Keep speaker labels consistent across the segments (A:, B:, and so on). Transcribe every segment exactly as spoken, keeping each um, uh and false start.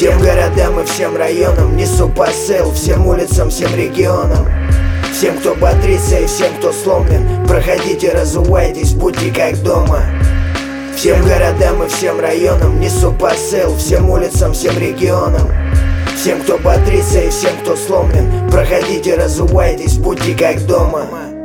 A: Всем городам и всем районам несу посыл, всем улицам, всем регионам. Всем, кто бодрится и всем, кто сломлен, проходите, разувайтесь, будьте как дома. Всем городам и всем районам несу посыл, всем улицам, всем регионам. Всем, кто бодрится и всем, кто сломлен, проходите, разувайтесь, будьте как дома.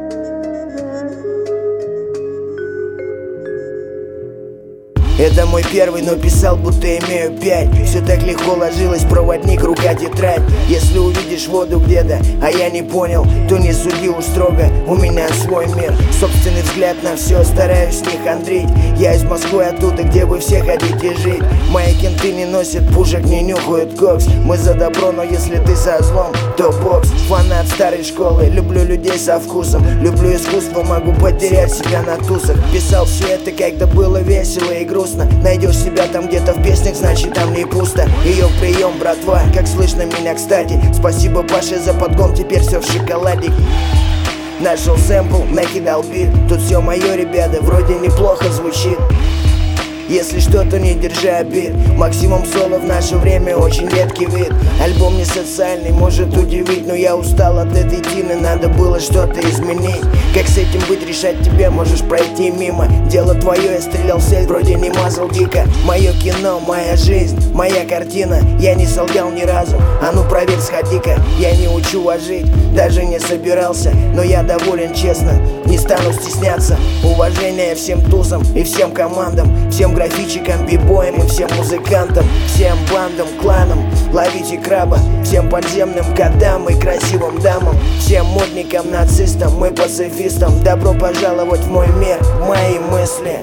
A: Это мой первый, но писал, будто имею пять. Все так легко ложилось, проводник, рука, тетрадь. Если увидишь воду где-то, а я не понял, то не суди уж строго, у меня свой мир. Собственный взгляд на все, стараюсь не хандрить. Я из Москвы, оттуда, где вы все хотите жить. Мои кенты не носят пушек, не нюхают кокс. Мы за добро, но если ты со злом, то бокс. Фанат старой школы, люблю людей со вкусом. Люблю искусство, могу потерять себя на тусах. Писал все это, когда было весело и грустно. Найдешь себя там где-то в песнях, значит там не пусто. Ее прием, братва, как слышно меня, кстати. Спасибо Паше за подгон, теперь все в шоколаде. Нашел сэмпл, накидал бит. Тут все мое, ребята, вроде неплохо звучит. Если что-то не держи обид. Максимум соло в наше время очень редкий вид. Альбом не социальный, может удивить, но я устал от этой тины, надо было что-то изменить. Как с этим быть, решать тебе, можешь пройти мимо. Дело твое, я стрелял в цель, вроде не мазал дико. Мое кино, моя жизнь, моя картина. Я не солгал ни разу, а ну проверь, сходи-ка. Я не учу, а жить даже не собирался, но я доволен, честно, не стану стесняться. Уважение всем тузам и всем командам, всем графичикам, бибоям и всем музыкантам, всем бандам, кланам, ловите краба, всем подземным котам и красивым дамам, всем модникам, нацистам и пацифистам. Добро пожаловать в мой мир, в мои мысли.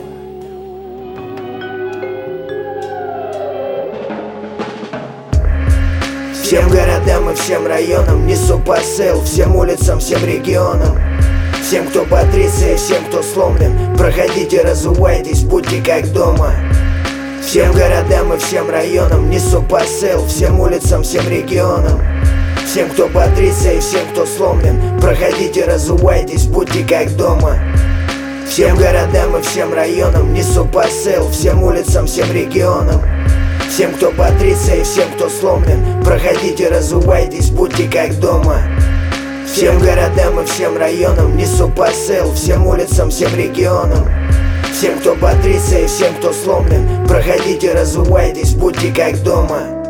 A: Всем городам и всем районам несу посыл, всем улицам, всем регионам. Всем, кто бодрится и всем, кто сломлен, проходите, разувайтесь, будьте как дома. Всем городам и всем районам несу посыл, всем улицам, всем регионам. Всем, кто бодрится и всем, кто сломлен, проходите, разувайтесь, будьте как дома. Всем городам и всем районам несу посыл, всем улицам, всем регионам. Всем, кто бодрится и всем, кто сломлен, проходите, разувайтесь, будьте как дома. Всем городам и всем районам несу посыл, всем улицам, всем регионам. Всем, кто бодрится и всем, кто сломлен, проходите, разувайтесь, будьте как дома.